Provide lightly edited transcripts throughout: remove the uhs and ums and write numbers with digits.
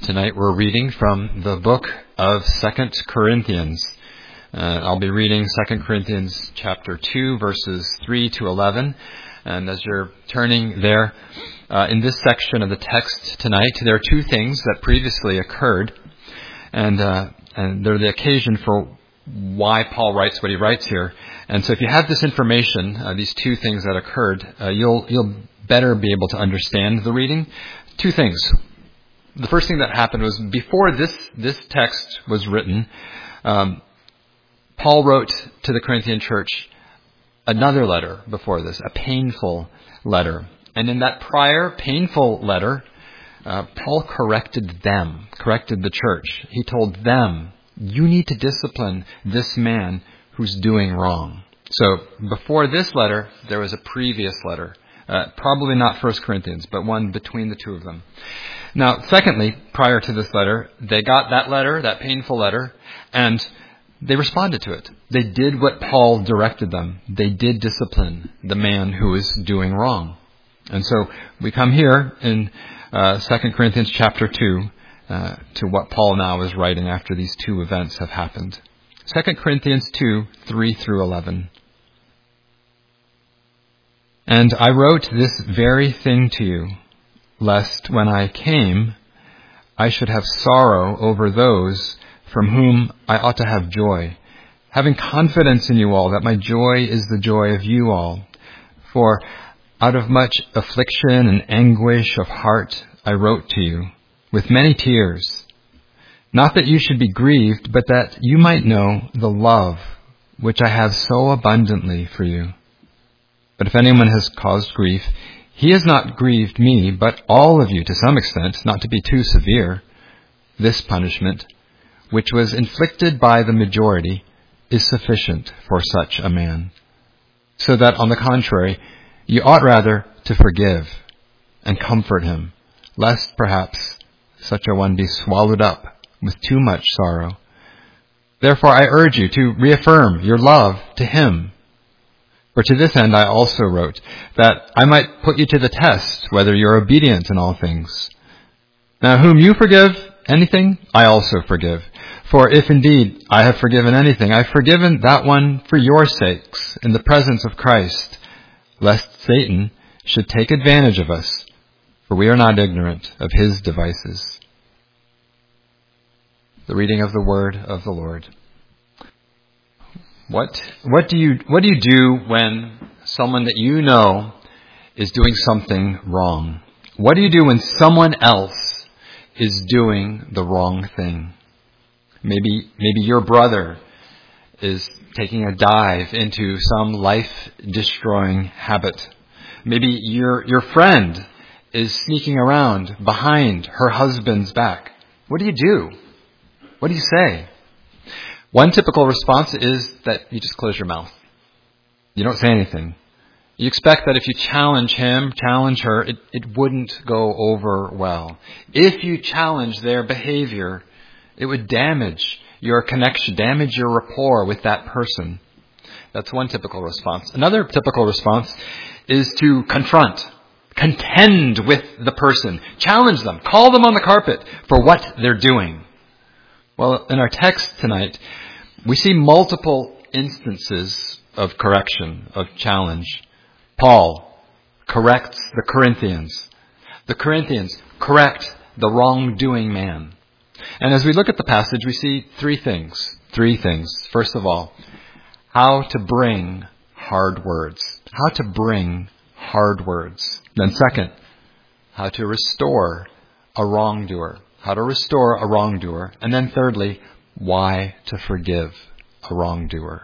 Tonight we're reading from the book of 2 Corinthians. I'll be reading 2 Corinthians chapter 2, verses 3 to 11. And as you're turning there, in this section of the text tonight, there are two things that previously occurred. And they're the occasion for why Paul writes what he writes here. And so if you have this information, these two things that occurred, you'll better be able to understand the reading. Two things. The first thing that happened was before this text was written, Paul wrote to the Corinthian church another letter before this, a painful letter. And in that prior painful letter, Paul corrected the church. He told them, you need to discipline this man who's doing wrong. So before this letter, there was a previous letter. Probably not 1 Corinthians, but one between the two of them. Now, secondly, prior to this letter, they got that letter, that painful letter, and they responded to it. They did what Paul directed them. They did discipline the man who was doing wrong. And so we come here in 2 Corinthians chapter 2 to what Paul now is writing after these two events have happened. 2 Corinthians 2, 3 through 11. And I wrote this very thing to you, lest when I came, I should have sorrow over those from whom I ought to have joy, having confidence in you all that my joy is the joy of you all. For out of much affliction and anguish of heart I wrote to you, with many tears, not that you should be grieved, but that you might know the love which I have so abundantly for you. But if anyone has caused grief, he has not grieved me, but all of you to some extent, not to be too severe. This punishment, which was inflicted by the majority, is sufficient for such a man. So that, on the contrary, you ought rather to forgive and comfort him, lest perhaps such a one be swallowed up with too much sorrow. Therefore I urge you to reaffirm your love to him. For to this end I also wrote, that I might put you to the test, whether you are obedient in all things. Now whom you forgive anything, I also forgive. For if indeed I have forgiven anything, I have forgiven that one for your sakes, in the presence of Christ, lest Satan should take advantage of us, for we are not ignorant of his devices. The reading of the word of the Lord. What do you do when someone that you know is doing something wrong? What do you do when someone else is doing the wrong thing? Maybe your brother is taking a dive into some life-destroying habit. Maybe your friend is sneaking around behind her husband's back. What do you do? What do you say? One typical response is that you just close your mouth. You don't say anything. You expect that if you challenge him, challenge her, it wouldn't go over well. If you challenge their behavior, it would damage your connection, damage your rapport with that person. That's one typical response. Another typical response is to confront, contend with the person, challenge them, call them on the carpet for what they're doing. Well, in our text tonight, we see multiple instances of correction, of challenge. Paul corrects the Corinthians. The Corinthians correct the wrongdoing man. And as we look at the passage, we see three things. First of all, how to bring hard words. How to bring hard words. Then second, how to restore a wrongdoer. How to restore a wrongdoer. And then thirdly, why to forgive a wrongdoer.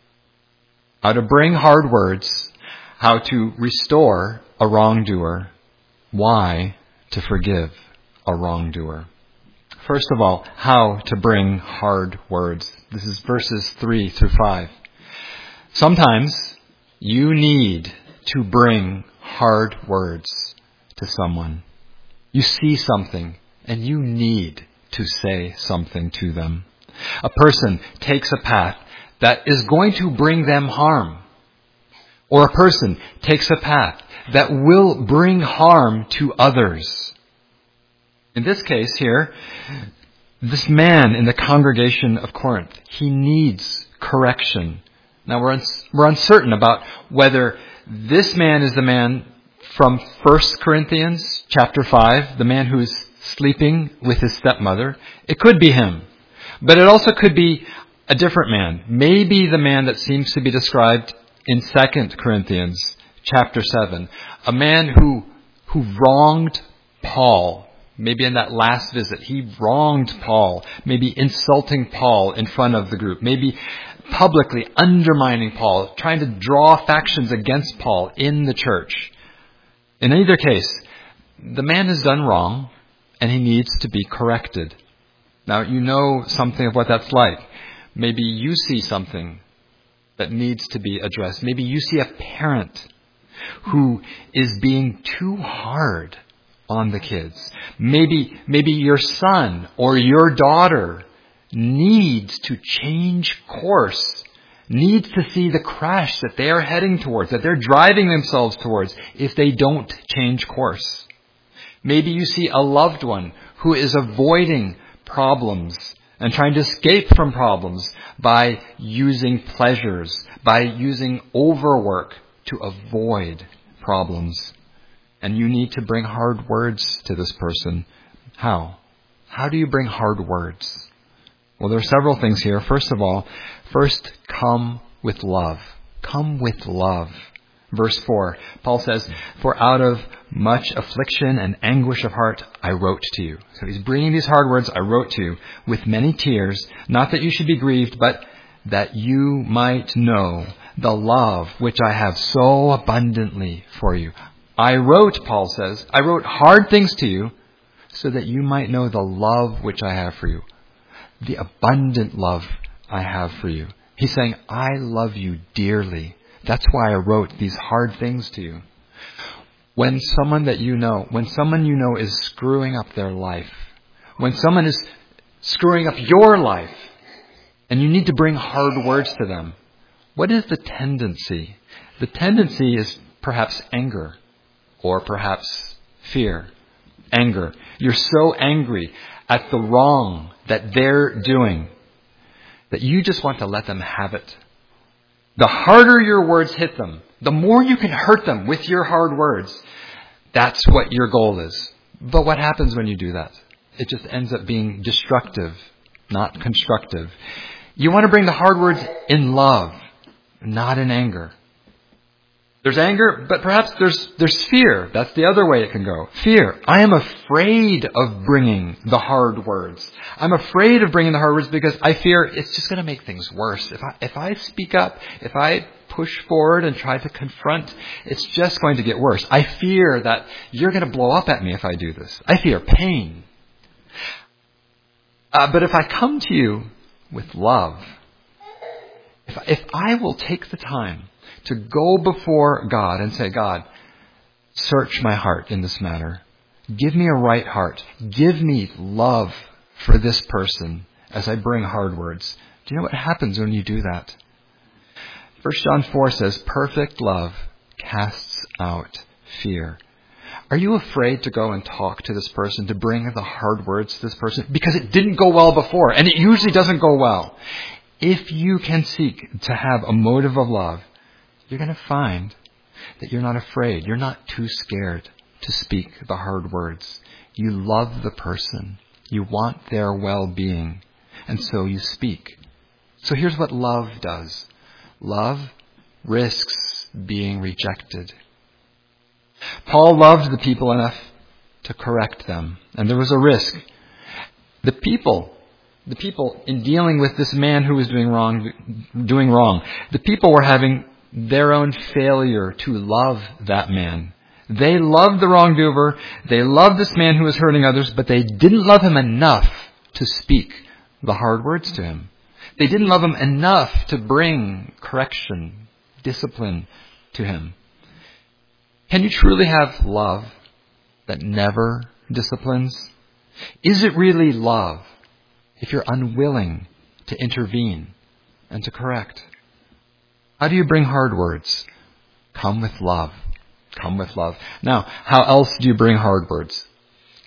How to bring hard words. How to restore a wrongdoer. Why to forgive a wrongdoer. First of all, how to bring hard words. This is verses 3 through 5. Sometimes you need to bring hard words to someone. You see something and you need to say something to them. A person takes a path that is going to bring them harm. Or a person takes a path that will bring harm to others. In this case here, this man in the congregation of Corinth, he needs correction. Now we're uncertain about whether this man is the man from 1 Corinthians chapter 5, the man who is sleeping with his stepmother. It could be him. But it also could be a different man. Maybe the man that seems to be described in 2 Corinthians chapter 7. A man who wronged Paul. Maybe in that last visit, he wronged Paul. Maybe insulting Paul in front of the group. Maybe publicly undermining Paul. Trying to draw factions against Paul in the church. In either case, the man has done wrong and he needs to be corrected. Now, you know something of what that's like. Maybe you see something that needs to be addressed. Maybe you see a parent who is being too hard on the kids. Maybe your son or your daughter needs to change course, needs to see the crash that they are heading towards, that they're driving themselves towards if they don't change course. Maybe you see a loved one who is avoiding problems and trying to escape from problems by using pleasures, by using overwork to avoid problems. And you need to bring hard words to this person. How? How do you bring hard words? Well, there are several things here. First of all, come with love. Come with love. Verse 4, Paul says, "For out of much affliction and anguish of heart, I wrote to you." So he's bringing these hard words, "I wrote to you with many tears, not that you should be grieved, but that you might know the love which I have so abundantly for you." I wrote, Paul says, I wrote hard things to you so that you might know the love which I have for you. The abundant love I have for you. He's saying, I love you dearly. That's why I wrote these hard things to you. When someone you know is screwing up their life, when someone is screwing up your life, and you need to bring hard words to them, what is the tendency? The tendency is perhaps anger, or perhaps fear. Anger. You're so angry at the wrong that they're doing that you just want to let them have it. The harder your words hit them, the more you can hurt them with your hard words. That's what your goal is. But what happens when you do that? It just ends up being destructive, not constructive. You want to bring the hard words in love, not in anger. There's anger, but perhaps there's fear. That's the other way it can go. Fear. I am afraid of bringing the hard words. I'm afraid of bringing the hard words because I fear it's just going to make things worse. If I speak up, if I push forward and try to confront, it's just going to get worse. I fear that you're going to blow up at me if I do this. I fear pain. But if I come to you with love, if I will take the time to go before God and say, God, search my heart in this matter. Give me a right heart. Give me love for this person as I bring hard words. Do you know what happens when you do that? 1 John 4 says, perfect love casts out fear. Are you afraid to go and talk to this person, to bring the hard words to this person? Because it didn't go well before, and it usually doesn't go well. If you can seek to have a motive of love, you're going to find that you're not afraid. You're not too scared to speak the hard words. You love the person. You want their well-being. And so you speak. So here's what love does. Love risks being rejected. Paul loved the people enough to correct them. And there was a risk. The people in dealing with this man who was doing wrong, the people were having their own failure to love that man. They loved the wrongdoer. They loved this man who was hurting others, but they didn't love him enough to speak the hard words to him. They didn't love him enough to bring correction, discipline to him. Can you truly have love that never disciplines? Is it really love if you're unwilling to intervene and to correct? How do you bring hard words? Come with love. Come with love. Now, how else do you bring hard words?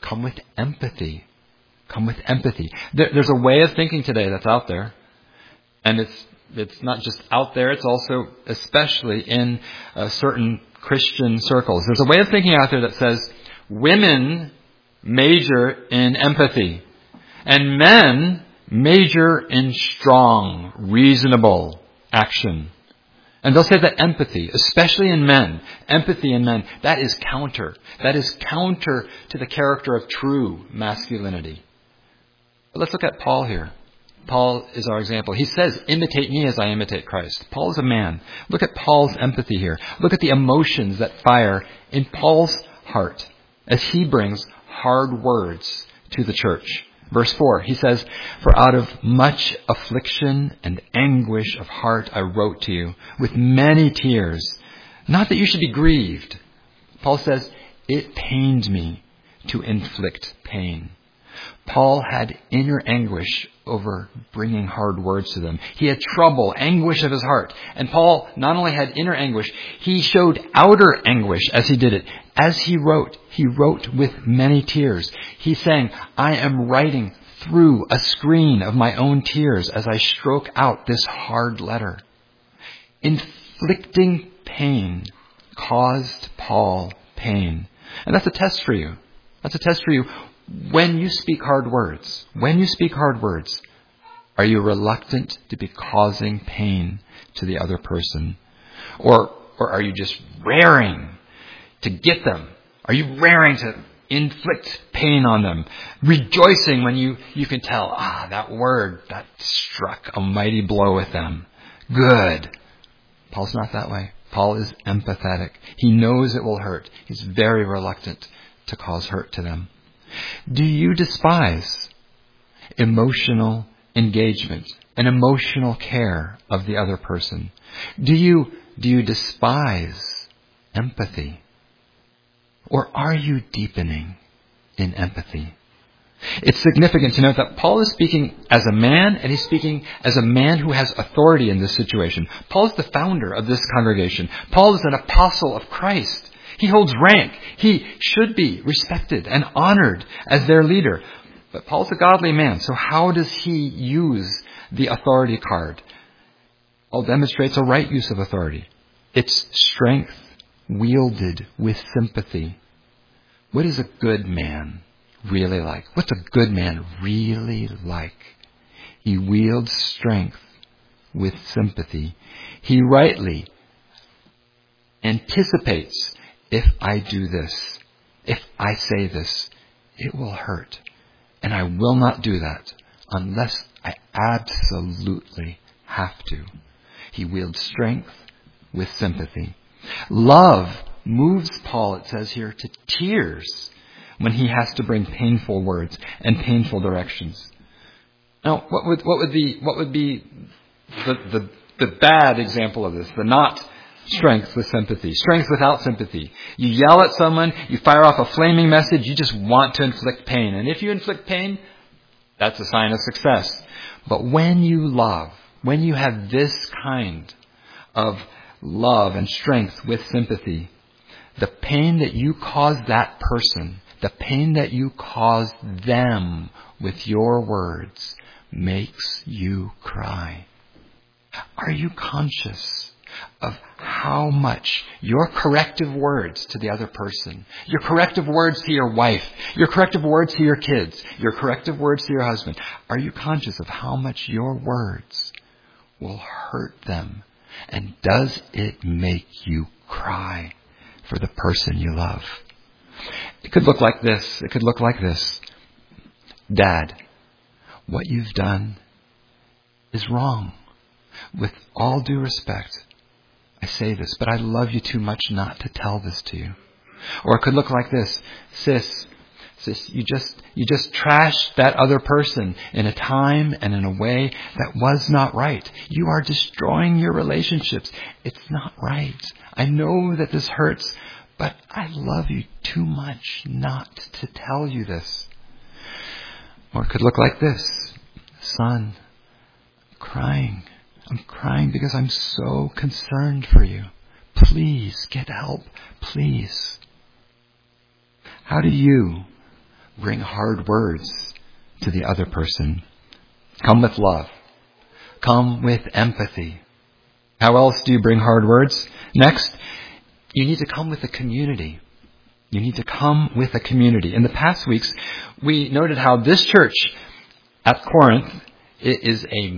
come with empathy. Come with empathy. There's a way of thinking today that's out there. And it's not just out there, it's also especially in certain Christian circles. There's a way of thinking out there that says women major in empathy and men major in strong, reasonable action. And they'll say that empathy, especially in men, empathy in men, that is counter. That is counter to the character of true masculinity. But let's look at Paul here. Paul is our example. He says, imitate me as I imitate Christ. Paul is a man. Look at Paul's empathy here. Look at the emotions that fire in Paul's heart as he brings hard words to the church. Verse 4, he says, for out of much affliction and anguish of heart I wrote to you with many tears, not that you should be grieved. Paul says, it pained me to inflict pain. Paul had inner anguish over bringing hard words to them. He had trouble, anguish of his heart. And Paul not only had inner anguish, he showed outer anguish as he did it. As he wrote with many tears. He's saying, I am writing through a screen of my own tears as I stroke out this hard letter. Inflicting pain caused Paul pain. And that's a test for you. That's a test for you. When you speak hard words, are you reluctant to be causing pain to the other person? Or are you just raring to get them? Are you raring to inflict pain on them? Rejoicing when you can tell, that word, that struck a mighty blow with them. Good. Paul's not that way. Paul is empathetic. He knows it will hurt. He's very reluctant to cause hurt to them. Do you despise emotional engagement and emotional care of the other person? Do you despise empathy? Or are you deepening in empathy? It's significant to note that Paul is speaking as a man, and he's speaking as a man who has authority in this situation. Paul is the founder of this congregation. Paul is an apostle of Christ. He holds rank. He should be respected and honored as their leader. But Paul's a godly man, so how does he use the authority card? Paul demonstrates a right use of authority. It's strength wielded with sympathy. What is a good man really like? What's a good man really like? He wields strength with sympathy. He rightly anticipates, if I do this, if I say this, it will hurt. And I will not do that unless I absolutely have to. He wields strength with sympathy. Love moves Paul, it says here, to tears when he has to bring painful words and painful directions. Now, what would be the bad example of this? The not strength with sympathy. Strength without sympathy. You yell at someone, you fire off a flaming message, you just want to inflict pain. And if you inflict pain, that's a sign of success. But when you love, when you have this kind of love and strength with sympathy, the pain that you cause that person, the pain that you cause them with your words makes you cry. Are you conscious of how much your corrective words to the other person, your corrective words to your wife, your corrective words to your kids, your corrective words to your husband, are you conscious of how much your words will hurt them? And does it make you cry for the person you love? It could look like this. It could look like this. Dad, what you've done is wrong. With all due respect, I say this, but I love you too much not to tell this to you. Or it could look like this. Sis, you just trashed that other person in a time and in a way that was not right. You are destroying your relationships. It's not right. I know that this hurts, but I love you too much not to tell you this. Or it could look like this. Son, I'm crying because I'm so concerned for you. Please get help. Please. How do you bring hard words to the other person. Come with love. Come with empathy. How else do you bring hard words? Next, you need to come with a community. You need to come with a community. In the past weeks, we noted how this church at Corinth is a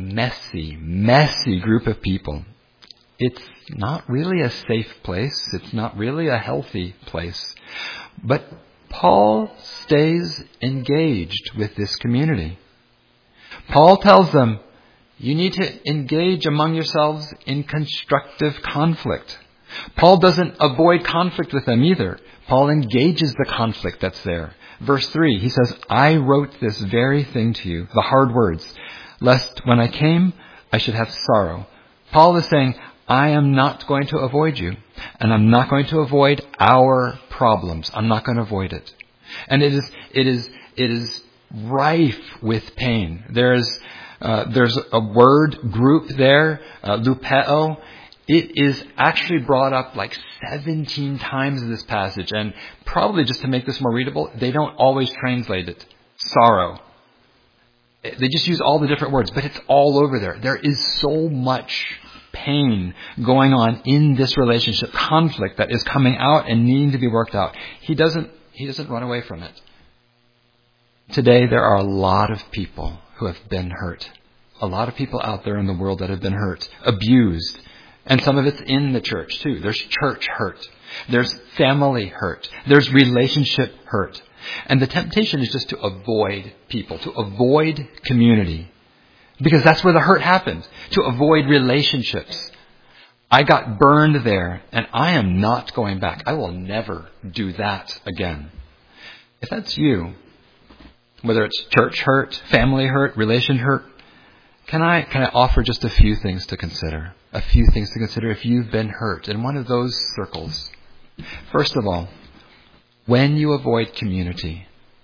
messy group of people. It's not really a safe place. It's not really a healthy place. But Paul stays engaged with this community. Paul tells them, you need to engage among yourselves in constructive conflict. Paul doesn't avoid conflict with them either. Paul engages the conflict that's there. Verse 3, he says, I wrote this very thing to you, the hard words, lest when I came, I should have sorrow. Paul is saying, I am not going to avoid you, and I'm not going to avoid our problems. I'm not going to avoid it. And it is rife with pain. There's a word group there, lupeo. It is actually brought up like 17 times in this passage. And probably just to make this more readable, they don't always translate it. Sorrow. They just use all the different words, but it's all over there. There is so much pain going on in this relationship, conflict that is coming out and needing to be worked out. He doesn't run away from it. Today, there are a lot of people who have been hurt. A lot of people out there in the world that have been hurt, abused. And some of it's in the church too. There's church hurt. There's family hurt. There's relationship hurt. And the temptation is just to avoid people, to avoid community. Because that's where the hurt happened. To avoid relationships. I got burned there, and I am not going back. I will never do that again. If that's you, whether it's church hurt, family hurt, relation hurt, can I offer just a few things to consider? A few things to consider if you've been hurt in one of those circles. First of all, when you avoid community,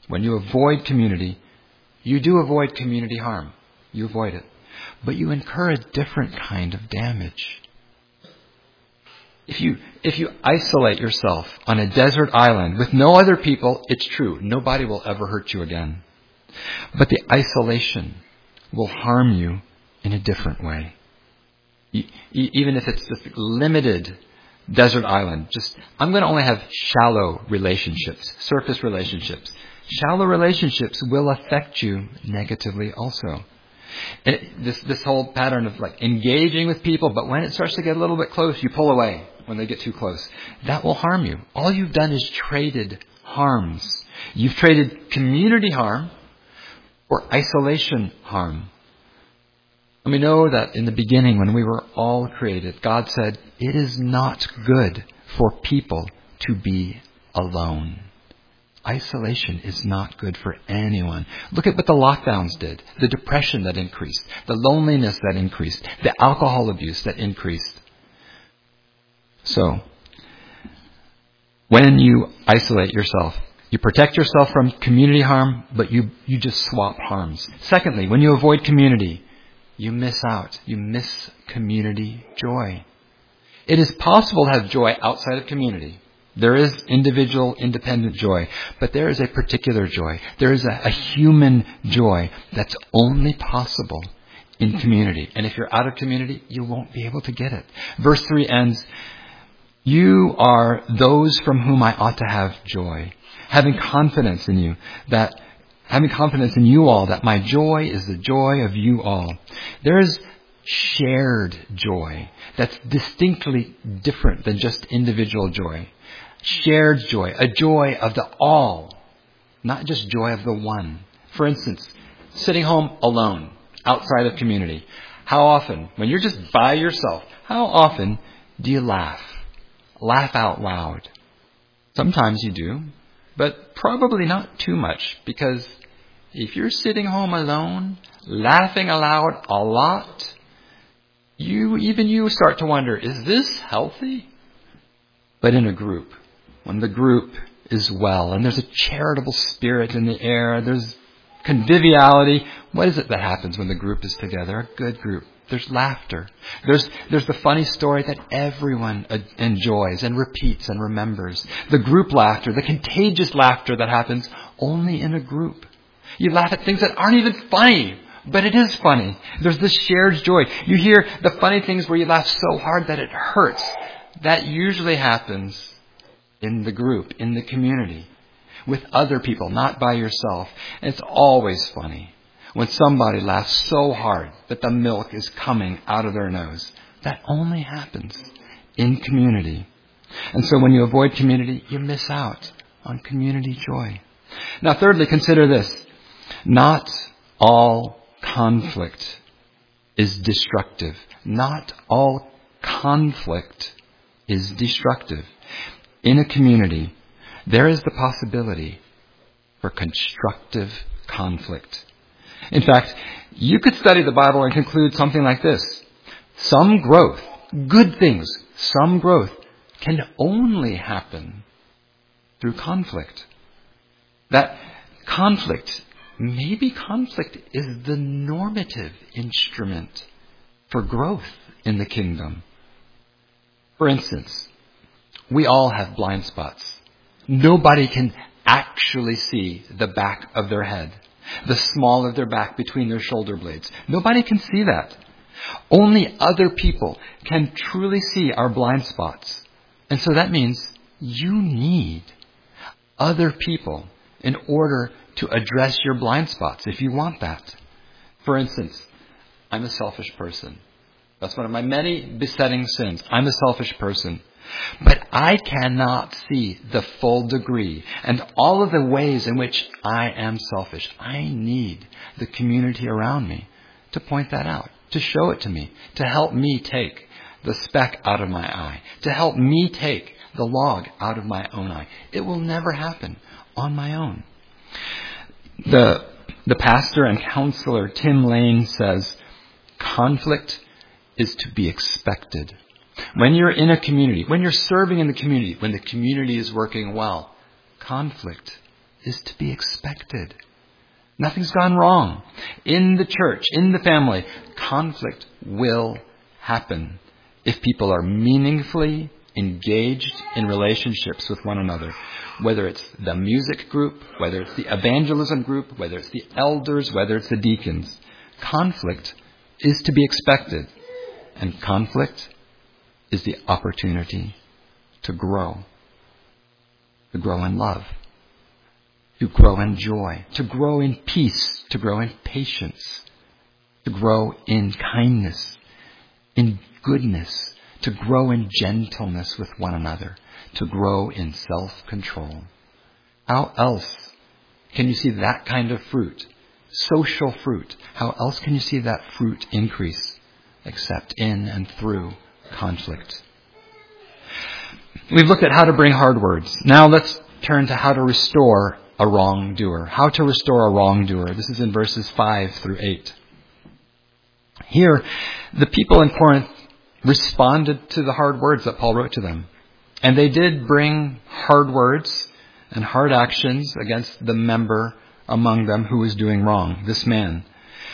you do avoid community harm. You avoid it. But you incur a different kind of damage. If you isolate yourself on a desert island with no other people, it's true. Nobody will ever hurt you again. But the isolation will harm you in a different way. Even if it's just limited desert island, I'm going to only have shallow relationships, surface relationships. Shallow relationships will affect you negatively also. And this whole pattern of like engaging with people, but when it starts to get a little bit close, you pull away when they get too close. That will harm you. All you've done is traded harms. You've traded community harm for isolation harm. And we know that in the beginning, when we were all created, God said, it is not good for people to be alone. Isolation is not good for anyone. Look at what the lockdowns did. The depression that increased. The loneliness that increased. The alcohol abuse that increased. So, when you isolate yourself, you protect yourself from community harm, but you just swap harms. Secondly, when you avoid community, you miss out. You miss community joy. It is possible to have joy outside of community. There is individual, independent joy, but there is a particular joy. There is a human joy that's only possible in community. And if you're out of community, you won't be able to get it. Verse 3 ends, you are those from whom I ought to have joy. Having confidence in you all, that my joy is the joy of you all. There is shared joy that's distinctly different than just individual joy. Shared joy, a joy of the all, not just joy of the one. For instance, sitting home alone, outside of community. How often, when you're just by yourself, how often do you laugh? Laugh out loud. Sometimes you do, but probably not too much, because if you're sitting home alone, laughing aloud a lot, you start to wonder, is this healthy? But in a group, when the group is well, and there's a charitable spirit in the air, there's conviviality, what is it that happens when the group is together? A good group. There's laughter. There's the funny story that everyone enjoys and repeats and remembers. The group laughter, the contagious laughter that happens only in a group. You laugh at things that aren't even funny, but it is funny. There's this shared joy. You hear the funny things where you laugh so hard that it hurts. That usually happens in the group, in the community, with other people, not by yourself. And it's always funny when somebody laughs so hard that the milk is coming out of their nose. That only happens in community. And so when you avoid community, you miss out on community joy. Now, thirdly, consider this. Not all conflict is destructive. Not all conflict is destructive. In a community, there is the possibility for constructive conflict. In fact, you could study the Bible and conclude something like this. Some growth, good things, some growth can only happen through conflict. That maybe conflict is the normative instrument for growth in the kingdom. For instance, we all have blind spots. Nobody can actually see the back of their head, the small of their back between their shoulder blades. Nobody can see that. Only other people can truly see our blind spots. And so that means you need other people in order to address your blind spots if you want that. For instance, I'm a selfish person. That's one of my many besetting sins. I'm a selfish person. But I cannot see the full degree and all of the ways in which I am selfish. I need the community around me to point that out, to show it to me, to help me take the speck out of my eye, to help me take the log out of my own eye. It will never happen on my own. The pastor and counselor Tim Lane says, conflict is to be expected. When you're in a community, when you're serving in the community, when the community is working well, conflict is to be expected. Nothing's gone wrong. In the church, in the family, conflict will happen if people are meaningfully engaged in relationships with one another. Whether it's the music group, whether it's the evangelism group, whether it's the elders, whether it's the deacons. Conflict is to be expected. And conflict is the opportunity to grow in love, to grow in joy, to grow in peace, to grow in patience, to grow in kindness, in goodness, to grow in gentleness with one another, to grow in self-control. How else can you see that kind of fruit, social fruit? How else can you see that fruit increase except in and through conflict? We've looked at how to bring hard words. Now let's turn to how to restore a wrongdoer. How to restore a wrongdoer. This is in verses 5 through 8. Here, the people in Corinth responded to the hard words that Paul wrote to them. And they did bring hard words and hard actions against the member among them who was doing wrong, this man.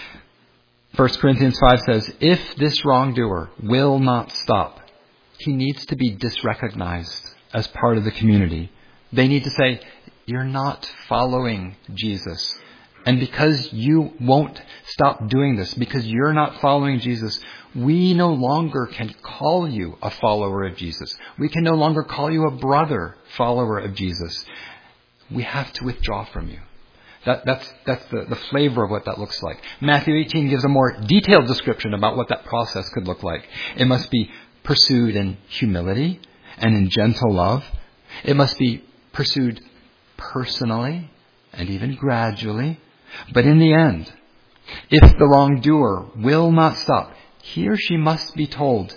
1 Corinthians 5 says, if this wrongdoer will not stop, he needs to be disrecognized as part of the community. They need to say, you're not following Jesus. And because you won't stop doing this, because you're not following Jesus, we no longer can call you a follower of Jesus. We can no longer call you a brother follower of Jesus. We have to withdraw from you. That's the flavor of what that looks like. Matthew 18 gives a more detailed description about what that process could look like. It must be pursued in humility and in gentle love. It must be pursued personally and even gradually. But in the end, if the wrongdoer will not stop, he or she must be told,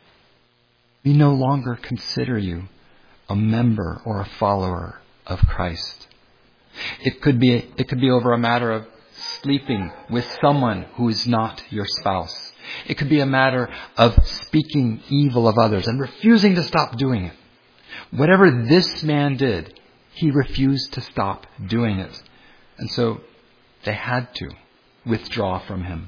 we no longer consider you a member or a follower of Christ. It could be over a matter of sleeping with someone who is not your spouse. It could be a matter of speaking evil of others and refusing to stop doing it. Whatever this man did, he refused to stop doing it. And so they had to withdraw from him.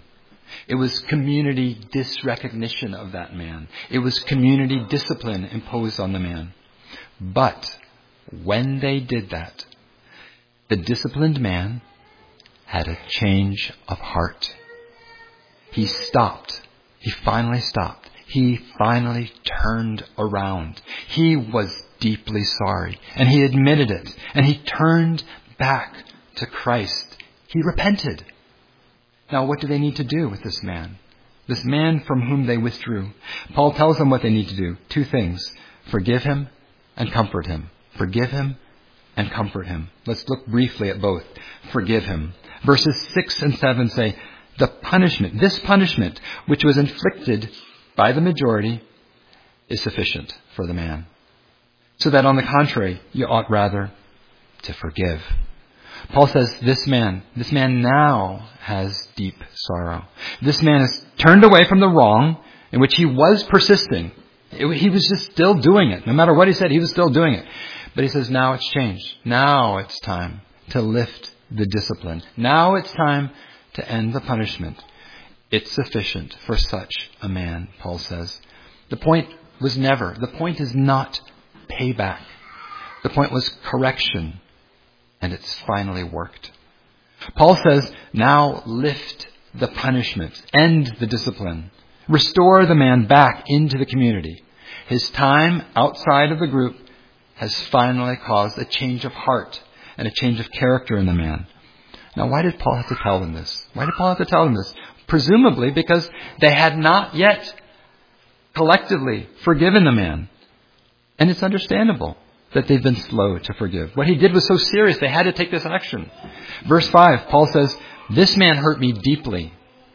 It was community disrecognition of that man. It was community discipline imposed on the man. But when they did that, the disciplined man had a change of heart. He stopped. He finally stopped. He finally turned around. He was deeply sorry, and he admitted it, and he turned back to Christ. He repented. Now, what do they need to do with this man? This man from whom they withdrew. Paul tells them what they need to do. Two things. Forgive him and comfort him. Forgive him and comfort him. Let's look briefly at both. Forgive him. Verses 6 and 7 say, this punishment, which was inflicted by the majority, is sufficient for the man. So that on the contrary, you ought rather to forgive. Paul says this man now has deep sorrow. This man has turned away from the wrong in which he was persisting. He was just still doing it. No matter what he said, he was still doing it. But he says now it's changed. Now it's time to lift the discipline. Now it's time to end the punishment. It's sufficient for such a man, Paul says. The point is not payback. The point was correction. And it's finally worked. Paul says, now lift the punishment. End the discipline. Restore the man back into the community. His time outside of the group has finally caused a change of heart and a change of character in the man. Now, why did Paul have to tell them this? Why did Paul have to tell them this? Presumably because they had not yet collectively forgiven the man. And it's understandable that they've been slow to forgive. What he did was so serious, they had to take this action. Verse 5, Paul says, this man hurt me deeply.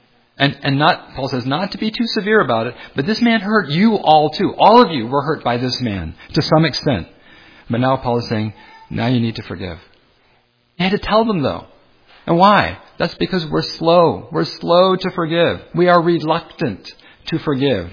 Paul says, not to be too severe about it, but this man hurt you all too. All of you were hurt by this man to some extent. But now Paul is saying, now you need to forgive. He had to tell them though. And why? That's because we're slow. We're slow to forgive. We are reluctant to forgive.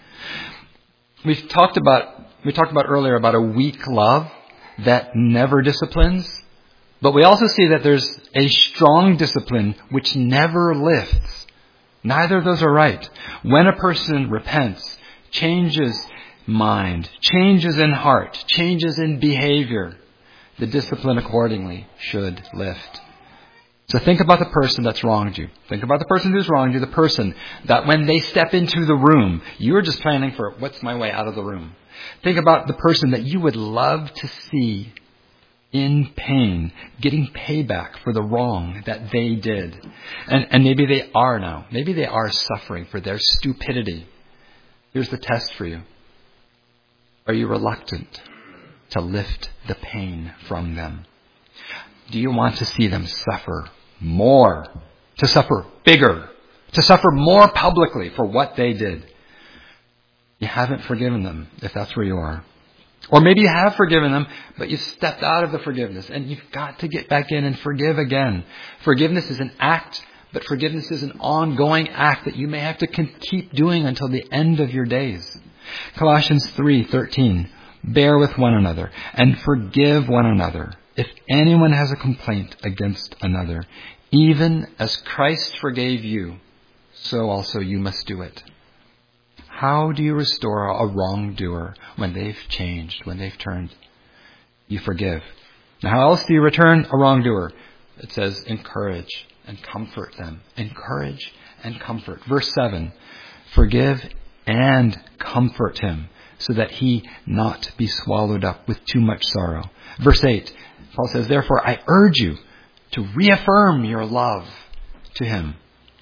We talked about earlier about a weak love that never disciplines. But we also see that there's a strong discipline which never lifts. Neither of those are right. When a person repents, changes mind, changes in heart, changes in behavior, the discipline accordingly should lift. So think about the person that's wronged you. Think about the person who's wronged you, the person that when they step into the room, you're just planning for what's my way out of the room. Think about the person that you would love to see in pain, getting payback for the wrong that they did. And maybe they are now. Maybe they are suffering for their stupidity. Here's the test for you. Are you reluctant to lift the pain from them? Do you want to see them suffer more, to suffer bigger, to suffer more publicly for what they did? You haven't forgiven them, if that's where you are. Or maybe you have forgiven them, but you've stepped out of the forgiveness and you've got to get back in and forgive again. Forgiveness is an act, but forgiveness is an ongoing act that you may have to keep doing until the end of your days. Colossians 3:13, bear with one another and forgive one another if anyone has a complaint against another. Even as Christ forgave you, so also you must do it. How do you restore a wrongdoer when they've changed, when they've turned? You forgive. Now, how else do you return a wrongdoer? It says, encourage and comfort them. Encourage and comfort. Verse 7, forgive and comfort him so that he not be swallowed up with too much sorrow. Verse 8, Paul says, therefore I urge you to reaffirm your love to him.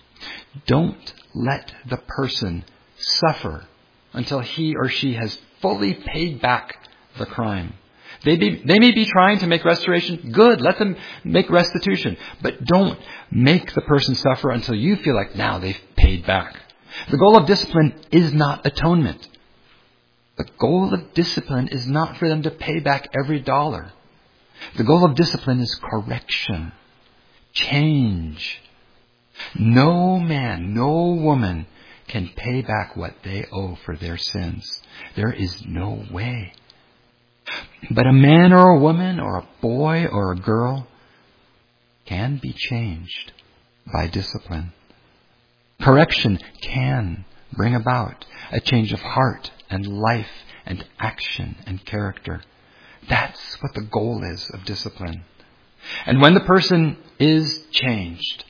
Don't let the person suffer until he or she has fully paid back the crime. They may be trying to make restoration. Good, let them make restitution. But don't make the person suffer until you feel like now they've paid back. The goal of discipline is not atonement. The goal of discipline is not for them to pay back every dollar. The goal of discipline is correction, change. No man, no woman can pay back what they owe for their sins. There is no way. But a man or a woman or a boy or a girl can be changed by discipline. Correction can bring about a change of heart and life and action and character. That's what the goal is of discipline. And when the person is changed,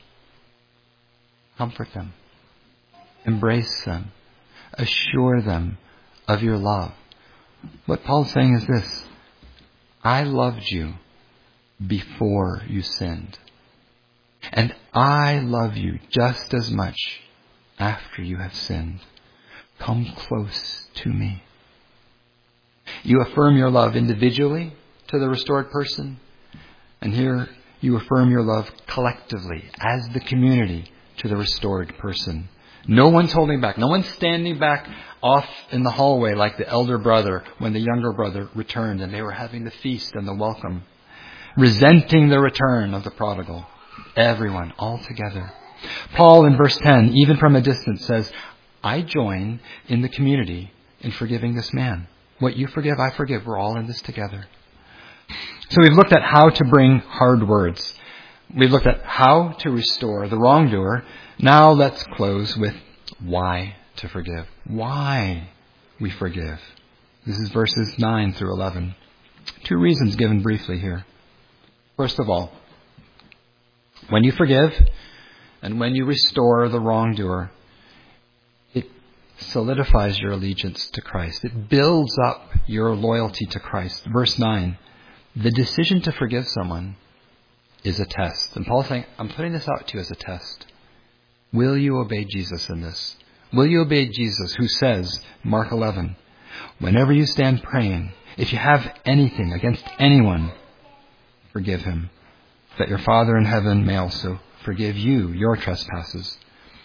comfort them, embrace them, assure them of your love. What Paul's saying is this: I loved you before you sinned. And I love you just as much after you have sinned. Come close to me. You affirm your love individually to the restored person. And here you affirm your love collectively as the community to the restored person. No one's holding back. No one's standing back off in the hallway like the elder brother when the younger brother returned and they were having the feast and the welcome, resenting the return of the prodigal. Everyone, all together. Paul in verse 10, even from a distance, says, I join in the community in forgiving this man. What you forgive, I forgive. We're all in this together. So we've looked at how to bring hard words. We've looked at how to restore the wrongdoer. Now let's close with why to forgive. Why we forgive. This is verses 9 through 11. 2 reasons given briefly here. First of all, when you forgive and when you restore the wrongdoer, it solidifies your allegiance to Christ. It builds up your loyalty to Christ. Verse 9, the decision to forgive someone is a test. And Paul's saying, I'm putting this out to you as a test. Will you obey Jesus in this? Will you obey Jesus who says, Mark 11, whenever you stand praying, if you have anything against anyone, forgive him, that your Father in heaven may also forgive you your trespasses.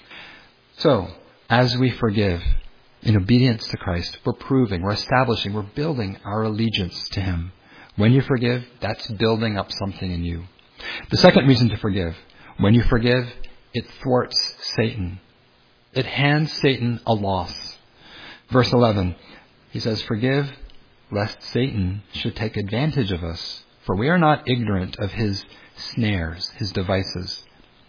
So, as we forgive in obedience to Christ, we're proving, we're establishing, we're building our allegiance to him. When you forgive, that's building up something in you. The second reason to forgive, when you forgive, it thwarts Satan. It hands Satan a loss. Verse 11, he says, forgive lest Satan should take advantage of us, for we are not ignorant of his snares, his devices.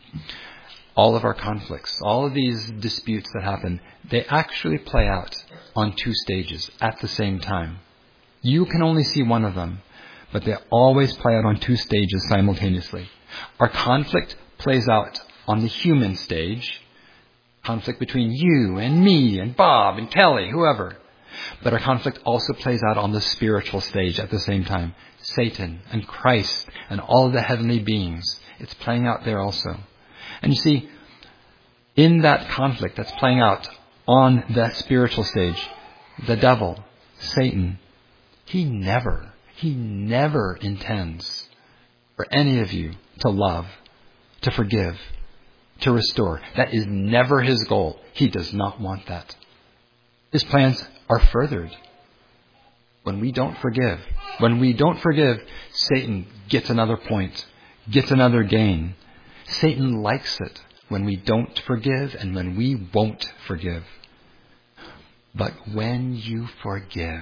All of our conflicts, all of these disputes that happen, they actually play out on 2 stages at the same time. You can only see one of them, but they always play out on 2 stages simultaneously. Our conflict plays out on the human stage, conflict between you and me and Bob and Kelly, whoever. But our conflict also plays out on the spiritual stage at the same time. Satan and Christ and all of the heavenly beings. It's playing out there also. And you see, in that conflict that's playing out on that spiritual stage, the devil, Satan, he never intends for any of you to love, to forgive, to restore. That is never his goal. He does not want that. His plans are furthered. When we don't forgive, Satan gets another point, gets another gain. Satan likes it when we don't forgive and when we won't forgive. But when you forgive,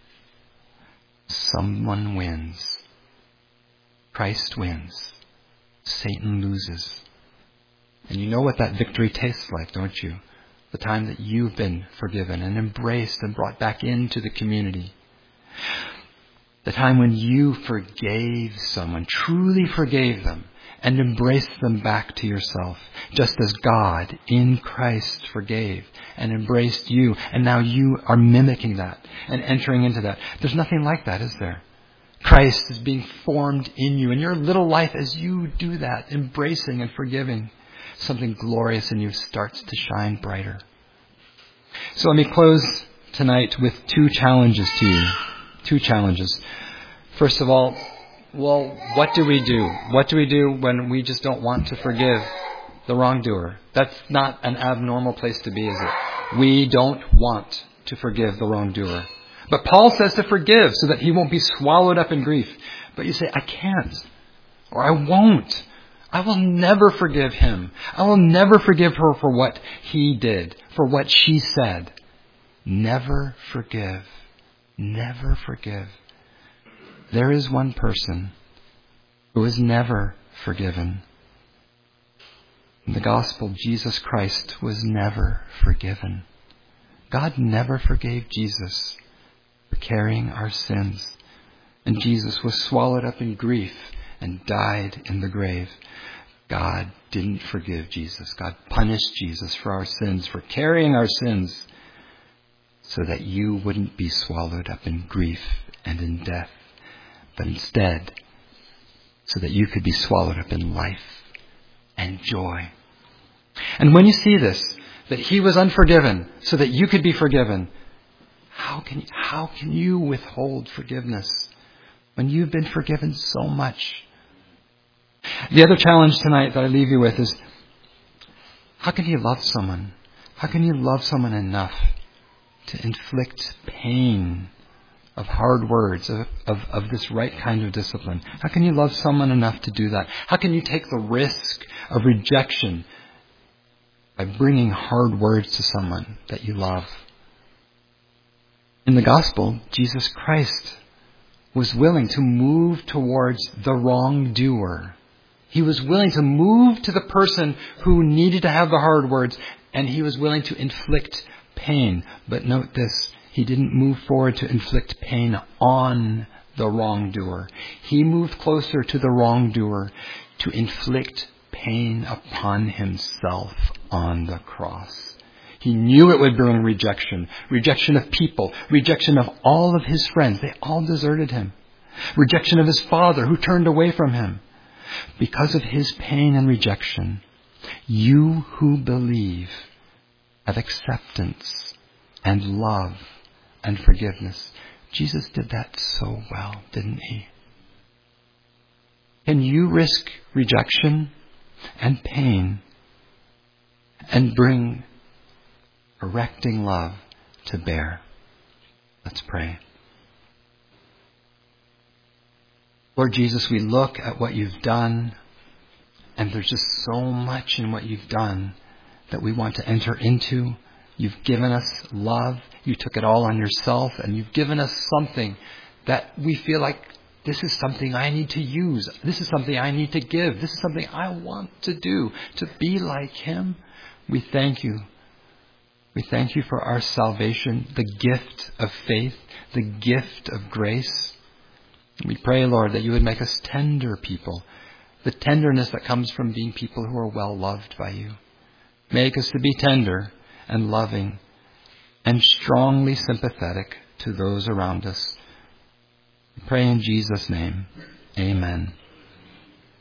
someone wins. Christ wins. Satan loses. And you know what that victory tastes like, don't you? The time that you've been forgiven and embraced and brought back into the community. The time when you forgave someone, truly forgave them, and embraced them back to yourself, just as God in Christ forgave and embraced you. And now you are mimicking that and entering into that. There's nothing like that, is there? Christ is being formed in you, in your little life as you do that, embracing and forgiving. Something glorious in you starts to shine brighter. So let me close tonight with 2 challenges to you. 2 challenges. First of all, what do we do? What do we do when we just don't want to forgive the wrongdoer? That's not an abnormal place to be, is it? We don't want to forgive the wrongdoer. But Paul says to forgive so that he won't be swallowed up in grief. But you say, I can't, or I won't. I will never forgive him. I will never forgive her for what he did, for what she said. Never forgive. Never forgive. There is one person who is never forgiven. In the gospel, Jesus Christ was never forgiven. God never forgave Jesus for carrying our sins. And Jesus was swallowed up in grief and died in the grave. God didn't forgive Jesus. God punished Jesus for our sins, for carrying our sins, so that you wouldn't be swallowed up in grief and in death, but instead, so that you could be swallowed up in life and joy. And when you see this, that he was unforgiven so that you could be forgiven, how can you withhold forgiveness when you've been forgiven so much? The other challenge tonight that I leave you with is, how can you love someone? How can you love someone enough to inflict pain of hard words, of this right kind of discipline? How can you love someone enough to do that? How can you take the risk of rejection by bringing hard words to someone that you love? In the gospel, Jesus Christ was willing to move towards the wrongdoer. He was willing to move to the person who needed to have the hard words, and he was willing to inflict pain. But note this, he didn't move forward to inflict pain on the wrongdoer. He moved closer to the wrongdoer to inflict pain upon himself on the cross. He knew it would bring rejection of people, rejection of all of his friends. They all deserted him. Rejection of his Father, who turned away from him. Because of his pain and rejection, you who believe have acceptance and love and forgiveness. Jesus did that so well, didn't he? Can you risk rejection and pain and bring correcting love to bear? Let's pray. Lord Jesus, we look at what you've done, and there's just so much in what you've done that we want to enter into. You've given us love. You took it all on yourself, and you've given us something that we feel like, this is something I need to use. This is something I need to give. This is something I want to do, to be like him. We thank you. We thank you for our salvation, the gift of faith, the gift of grace. We pray, Lord, that you would make us tender people, the tenderness that comes from being people who are well loved by you. Make us to be tender and loving and strongly sympathetic to those around us. We pray in Jesus' name. Amen.